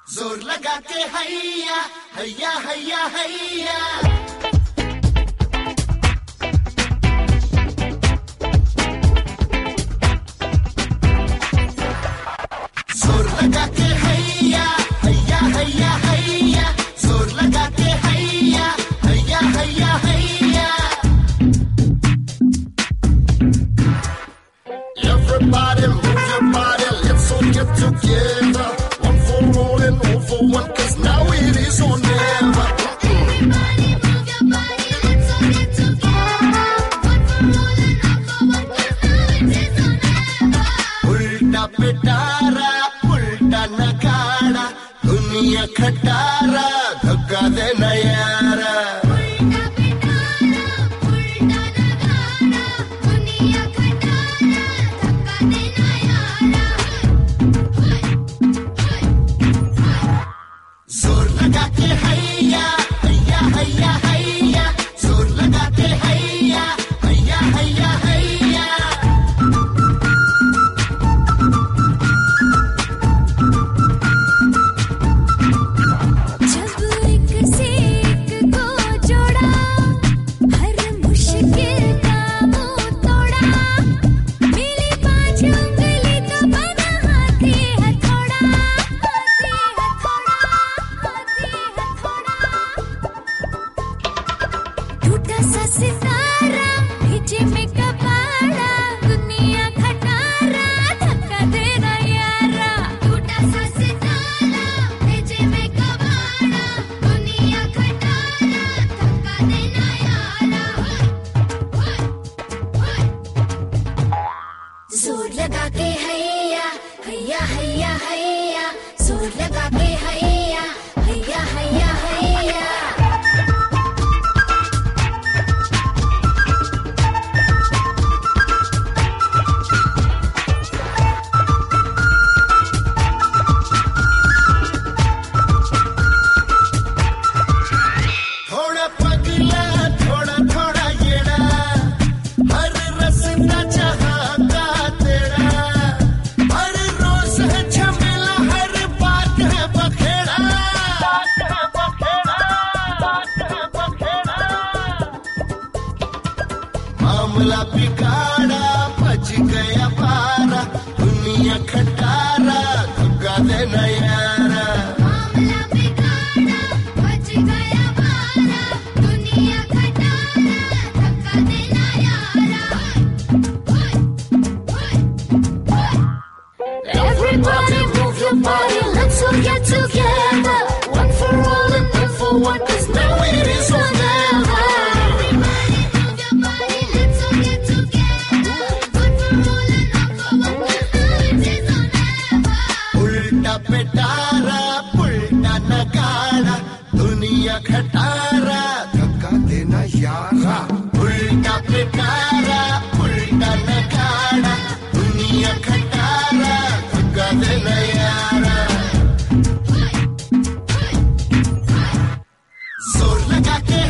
जोर लगा के हैया हैया हैया हैया जोर लगा के हैया हैया हैया हैया जोर लगा के हैया हैया हैया हैया Everybody move your body, let's all get together. One for all and all for one, 'cause now it is or never. Everybody move your body, let's all get together. One for all and all for one, 'cause now it is or never. उल्टा पिटारा उल्टा नगाड़ा दुनिया खटारा धक्का देना यारा उल्टा पिटारा, उल्टा नगाड़ा, दुनिया खटारा, धक्का देना यारा. जोर लगा के हैया हैया हैया हैया जोर लगा के हैया हैया हैया हैया जब एक से एक को जोड़ा, हर मुश्किल का मुंह तोड़ा. मिली 5 उंगली तो बना हाथी हथौड़ा, हाथी हथौड़ा, हाथी हथौड़ा. टूटा सा सितारा भीजे में कबाड़ा, दुनिया खटारा धक्का देना यारा. टूटा सा सितारा भीजे में कबाड़ा, दुनिया खटारा धक्का देना यारा. जोर लगा के हैया हैया हैया हैया जोर लगा के हैया हैया हैया हैया. थोड़ा पगला थोड़ा थोड़ा येड़ा हर रस्ता चाहता तेरा हर रोज है झमेला हर बात है बखेड़ा मामला बिगाड़ा बच गया पारा दुनिया खटारा धक्का देना यारा मामला बिगाड़ा बच गया बारा, दुनिया खटारा धक्का देना यारा. Everybody move your body, let's all get together. One for all and all for one, 'cause now it is or never. Everybody move your body, let's all get together. One for all and all for one, 'cause now it is or never. उल्टा पिटारा उल्टा नगाड़ा दुनिया खटारा धक्का देना यारा उल्टा पिटारा उल्टा नगाड़ा दुनिया खटारा धक्का देना यारा जोर लगा के